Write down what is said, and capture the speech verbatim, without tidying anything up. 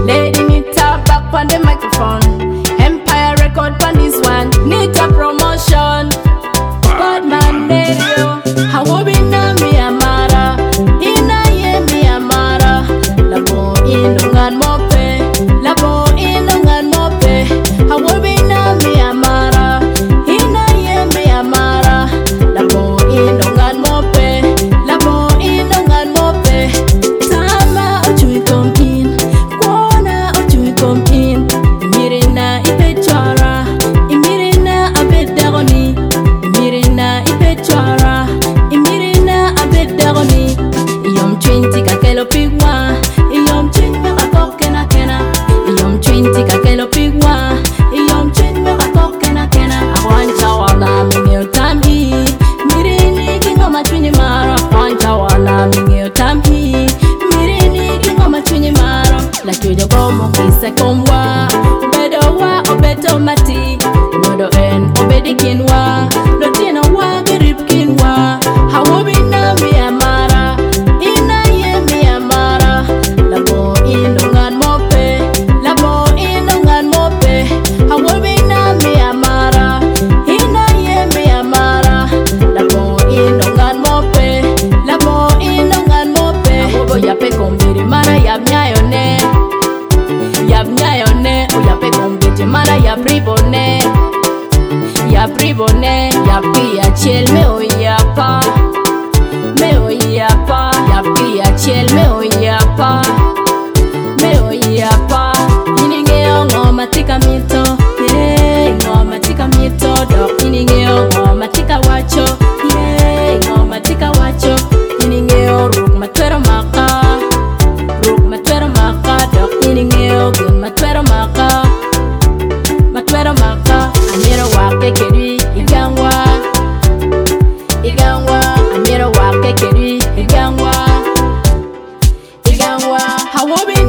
Lady Nita back on the microphone. Empire record on this one. Nita promotion. God man radio. How will be na mi amara? Ina ye mi amara. Labo inungan mope. Labo inungan mope. How will be na mi amara? Ina ye mi amara. Labo inungan mope. Labo inungan mope. Tama ochui kom in. Kwana ochui kom in. Imirina ipe chara. Imirina abed dagoni. Imirina ipe chara. Imirina abed dagoni. Iyom twenty kakelo pigwa. Iyom twenty kakok kena kena. Iyom twenty kakelo pigwa. Iyom twenty kakok kena kena. Awanja wana mingeo tamhi. Mirini kingoma chunyi maro. Awanja wana mingeo tamhi. Mirini kingoma chunyi maro. La chujo komo kisa komwa. Obedo wa obedo mati. Nodo en obedi kinwa. Lotino wa gerib kinwa. Hawobi na mi amara. Ina ye mi amara. Labo inungan mope. Labo inungan mope. Hawobi na mi amara. Ina ye mi amara. Labo inungan mope. Labo inungan mope. Hawobo yape kombiri mara yab nyayone. Yab nyayone. O yape kombiri mara yab ribone. Yab ribone. Yab kia chel me o yapa. Me o yapa. Yab kia chel me o yapa. Me o yapa. Ininge o ngoma tika mito. Yeah, ngoma tika mito. Dok ininge o ngoma tika wacho. Yeah, ngoma tika wacho. Ininge o ruk matwero maka. Ruk matwero maka. Dok ininge o gun matwero maka. Matwero maka. Amira wake keri igangwa. Igangwa. Amira wake keri igangwa. Igangwa. Hawobi